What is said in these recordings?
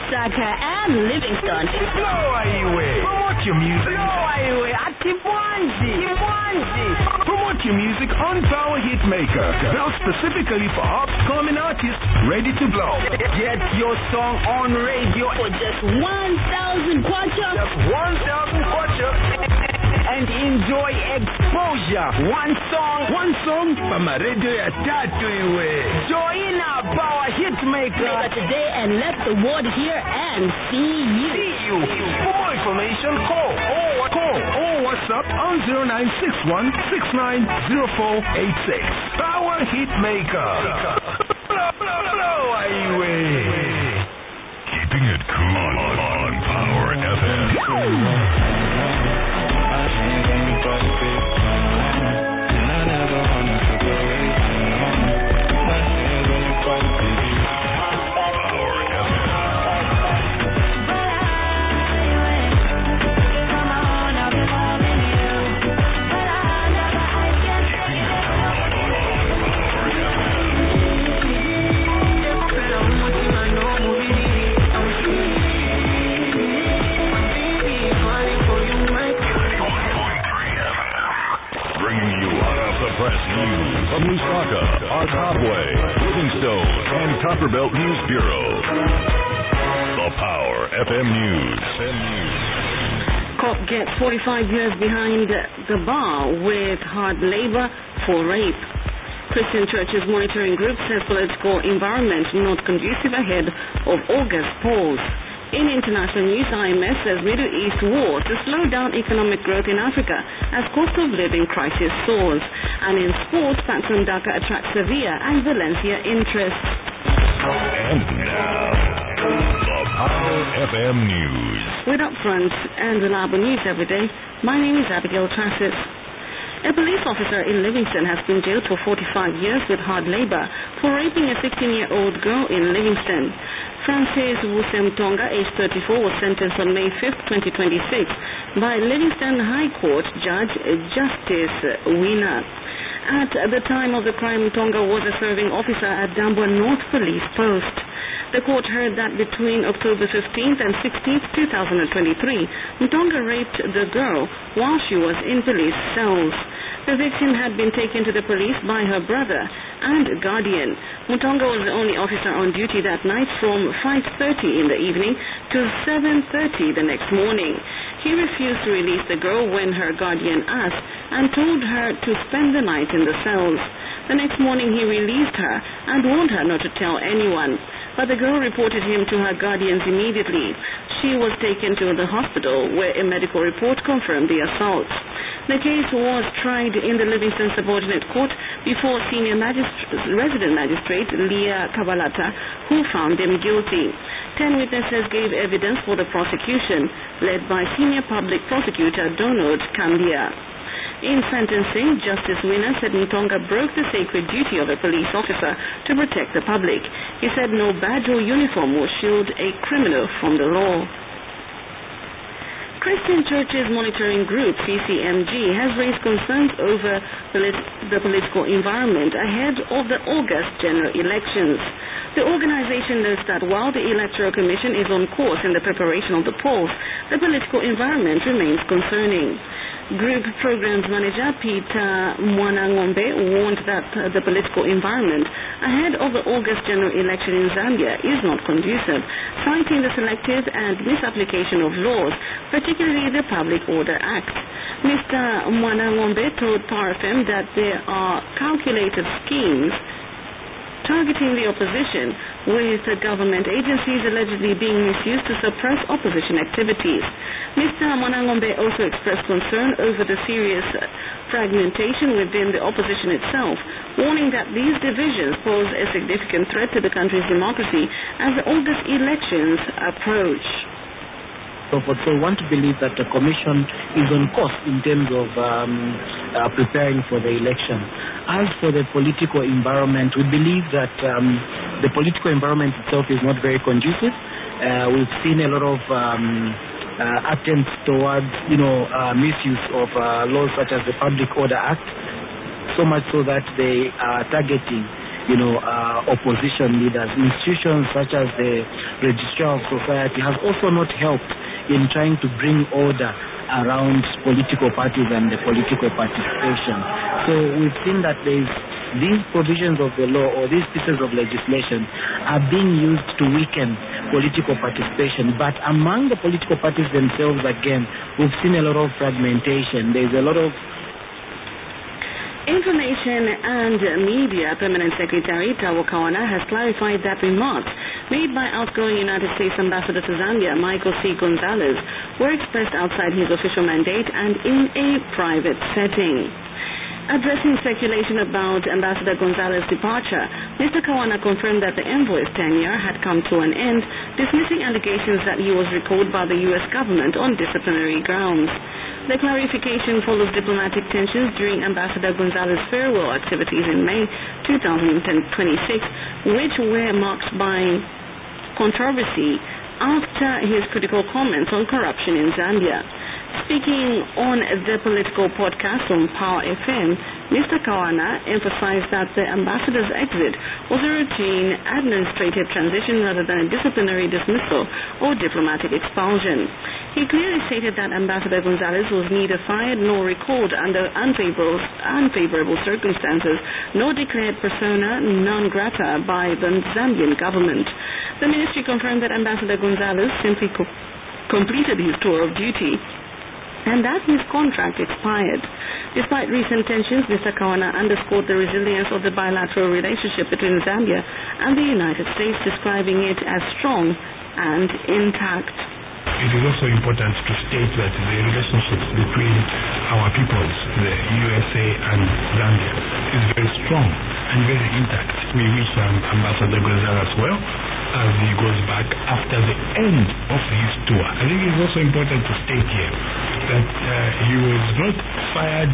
Lusaka, and Livingston. No highway. Promote your music. No highway. Atibuanzi. Promote your music on Power Hitmaker. Built specifically for upcoming artists ready to blow. Get your song on radio For just 1,000 kwacha. Just 1,000 kwacha. And enjoy exposure. One song from a radio ya tatu iwe. Join our Power Hitmaker today and let the world hear and see you. For more information, call or WhatsApp on 0961690486. Power Hitmaker. Blow highway. Keeping it cool on Power FM. From Lusaka, Arcobway, Livingstone, and Copperbelt News Bureau. The Power FM News. Cop gets 45 years behind the bar with hard labor for rape. Christian Churches Monitoring Group says political environment not conducive ahead of August polls. In international news, IMF says Middle East war to slow down economic growth in Africa as cost of living crisis soars. And in sports, Patron Dhaka attracts Sevilla and Valencia interest. And now, the Power FM News. With upfront and reliable news every day, my name is Abigail Trassis. A police officer in Livingston has been jailed for 45 years with hard labor for raping a 16-year-old girl in Livingston. Francis Wusem Tonga, aged 34, was sentenced on May 5, 2026 by Livingston High Court Judge Justice Wiener. At the time of the crime, Tonga was a serving officer at Dambwa North Police Post. The court heard that between October 15th and 16th, 2023, Mutonga raped the girl while she was in police cells. The victim had been taken to the police by her brother and guardian. Mutonga was the only officer on duty that night from 5:30 in the evening to 7:30 the next morning. He refused to release the girl when her guardian asked and told her to spend the night in the cells. The next morning he released her and warned her not to tell anyone. But the girl reported him to her guardians immediately. She was taken to the hospital where a medical report confirmed the assault. The case was tried in the Livingston Subordinate Court before senior resident magistrate Leah Kabalata, who found him guilty. 10 witnesses gave evidence for the prosecution, led by senior public prosecutor Donald Kambia. In sentencing, Justice Wiener said Mutonga broke the sacred duty of a police officer to protect the public. He said no badge or uniform will shield a criminal from the law. Christian Churches Monitoring Group, CCMG, has raised concerns over the political environment ahead of the August general elections. The organization notes that while the Electoral Commission is on course in the preparation of the polls, the political environment remains concerning. Group Programs Manager Peter Mwanangombe warned that the political environment ahead of the August general election in Zambia is not conducive, citing the selective and misapplication of laws, particularly the Public Order Act. Mr. Mwanangombe told PowerFM that there are calculated schemes targeting the opposition, with government agencies allegedly being misused to suppress opposition activities. Mr. Mwanangombe also expressed concern over the serious fragmentation within the opposition itself, warning that these divisions pose a significant threat to the country's democracy as the August elections approach. So we want to believe that the Commission is on course in terms of preparing for the election. As for the political environment, we believe that the political environment itself is not very conducive. We've seen a lot of attempts towards, misuse of laws such as the Public Order Act, so much so that they are targeting opposition leaders. Institutions such as the Registrar of Society has also not helped in trying to bring order around political parties and the political participation. So we've seen that these provisions of the law or these pieces of legislation are being used to weaken political participation. But among the political parties themselves, again, we've seen a lot of fragmentation. There's a lot of Information and Media Permanent Secretary Tawo Kawana has clarified that remarks made by outgoing United States Ambassador to Zambia, Michael C. Gonzalez, were expressed outside his official mandate and in a private setting. Addressing speculation about Ambassador Gonzalez's departure, Mr. Kawana confirmed that the envoy's tenure had come to an end, dismissing allegations that he was recalled by the U.S. government on disciplinary grounds. The clarification follows diplomatic tensions during Ambassador Gonzalez's farewell activities in May 2026, which were marked by controversy after his critical comments on corruption in Zambia. Speaking on the political podcast on Power FM, Mr. Kawana emphasized that the ambassador's exit was a routine administrative transition rather than a disciplinary dismissal or diplomatic expulsion. He clearly stated that Ambassador Gonzalez was neither fired nor recalled under unfavorable circumstances, nor declared persona non grata by the Zambian government. The ministry confirmed that Ambassador Gonzalez simply completed his tour of duty and that his contract expired. Despite recent tensions, Mr. Kawana underscored the resilience of the bilateral relationship between Zambia and the United States, describing it as strong and intact. It is also important to state that the relationships between our peoples, the USA and Zambia, is very strong and very intact. We wish Ambassador Gonzalez well as he goes back after the end of his tour. I think it is also important to state here that he was not fired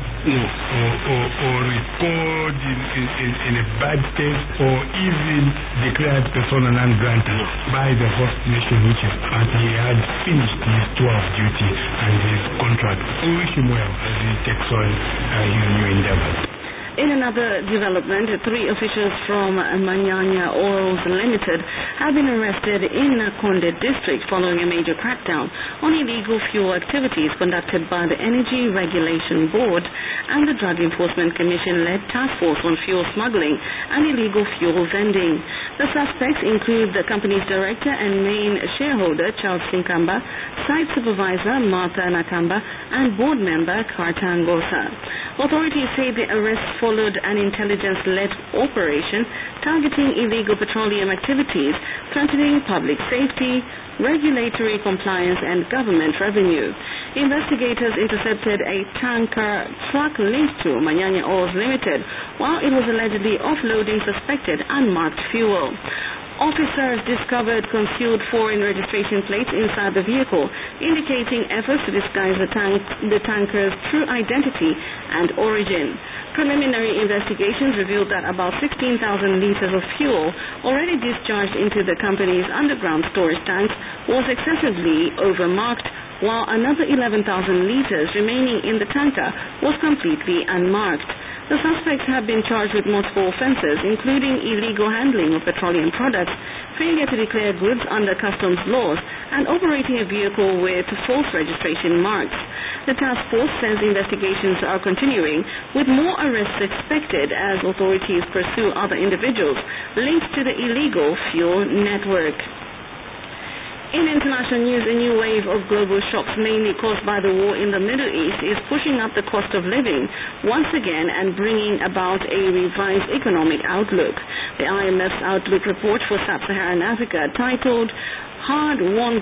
or recalled in a bad state or even declared persona non grata by the host nation, which is that he had finished his tour of duty and his contract. We wish him well as he takes on his new endeavors. In another development, 3 officials from Manyanya Oils Limited have been arrested in Nakonde district following a major crackdown on illegal fuel activities conducted by the Energy Regulation Board and the Drug Enforcement Commission-led Task Force on Fuel Smuggling and Illegal Fuel Vending. The suspects include the company's director and main shareholder, Charles Sinkamba, site supervisor, Martha Nakamba, and board member, Karta Ngosa. Authorities say the arrests followed an intelligence-led operation targeting illegal petroleum activities, threatening public safety, regulatory compliance, and government revenue. Investigators intercepted a tanker truck linked to Manyanya Oils Limited while it was allegedly offloading suspected unmarked fuel. Officers discovered concealed foreign registration plates inside the vehicle, indicating efforts to disguise the tanker's true identity and origin. Preliminary investigations revealed that about 16,000 liters of fuel already discharged into the company's underground storage tanks was excessively overmarked, while another 11,000 liters remaining in the tanker was completely unmarked. The suspects have been charged with multiple offenses, including illegal handling of petroleum products, failure to declare goods under customs laws, and operating a vehicle with false registration marks. The task force says investigations are continuing, with more arrests expected as authorities pursue other individuals linked to the illegal fuel network. In international news, a new wave of global shocks, mainly caused by the war in the Middle East, is pushing up the cost of living once again and bringing about a revised economic outlook. The IMF's outlook report for sub-Saharan Africa, titled Hard-Won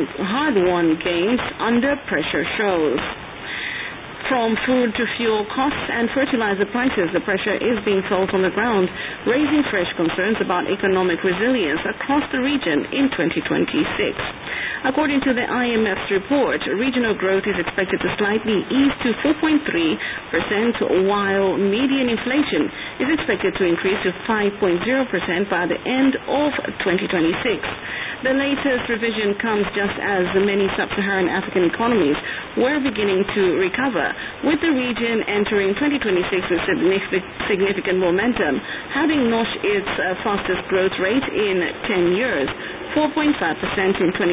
Gains Under Pressure, shows. From food to fuel costs and fertilizer prices, the pressure is being felt on the ground, raising fresh concerns about economic resilience across the region in 2026. According to the IMF's report, regional growth is expected to slightly ease to 4.3%, while median inflation is expected to increase to 5.0% by the end of 2026. The latest revision comes just as many sub-Saharan African economies were beginning to recover, with the region entering 2026 with significant momentum, having notched its fastest growth rate in 10 years, 4.5% in